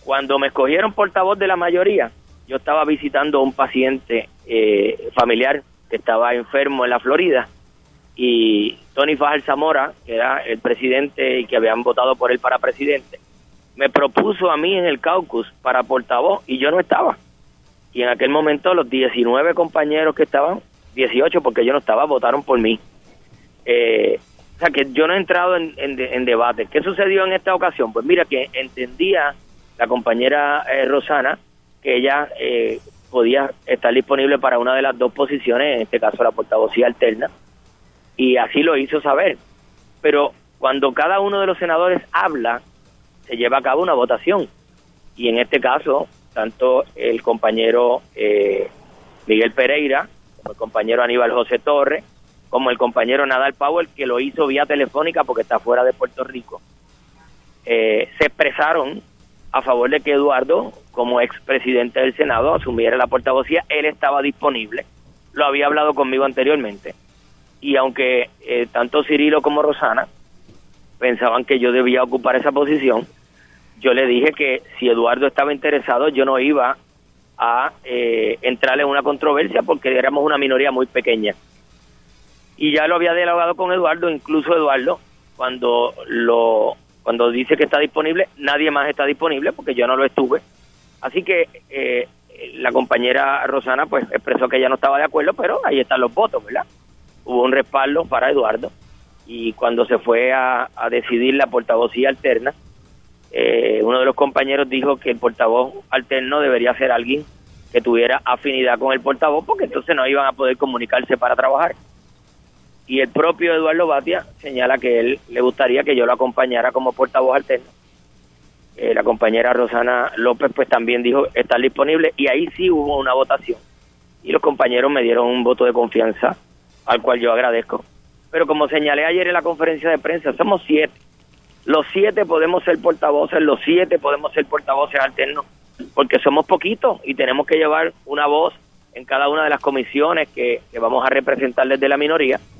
Cuando me escogieron portavoz de la mayoría, yo estaba visitando a un paciente familiar que estaba enfermo en la Florida, y Tony Fajar Zamora, que era el presidente y que habían votado por él para presidente, me propuso a mí en el caucus para portavoz y yo no estaba. Y en aquel momento los 19 compañeros que estaban, 18 porque yo no estaba, votaron por mí. O sea que yo no he entrado en debate. ¿Qué sucedió en esta ocasión? Pues mira, que entendía la compañera Rosana que ella podía estar disponible para una de las dos posiciones, en este caso la portavocía alterna, y así lo hizo saber. Pero cuando cada uno de los senadores habla, se lleva a cabo una votación, y en este caso, tanto el compañero Miguel Pereira, como el compañero Aníbal José Torres, como el compañero Nadal Powell, que lo hizo vía telefónica porque está fuera de Puerto Rico, se expresaron a favor de que Eduardo, como expresidente del Senado, asumiera la portavocía. Él estaba disponible, lo había hablado conmigo anteriormente, y aunque tanto Cirilo como Rosana pensaban que yo debía ocupar esa posición, yo le dije que si Eduardo estaba interesado, yo no iba a entrar en una controversia porque éramos una minoría muy pequeña. Y ya lo había dialogado con Eduardo. Incluso Eduardo, cuando dice que está disponible, nadie más está disponible porque yo no lo estuve. Así que la compañera Rosana pues expresó que ella no estaba de acuerdo, pero ahí están los votos, ¿verdad? Hubo un respaldo para Eduardo, y cuando se fue a decidir la portavocía alterna, uno de los compañeros dijo que el portavoz alterno debería ser alguien que tuviera afinidad con el portavoz, porque entonces no iban a poder comunicarse para trabajar. Y el propio Eduardo Batia señala que él le gustaría que yo lo acompañara como portavoz alterno. La compañera Rosana López pues también dijo estar disponible, y ahí sí hubo una votación, y los compañeros me dieron un voto de confianza, al cual yo agradezco. Pero como señalé ayer en la conferencia de prensa, somos 7. Los 7 podemos ser portavoces, los 7 podemos ser portavoces alternos, porque somos poquitos y tenemos que llevar una voz en cada una de las comisiones que vamos a representar desde la minoría.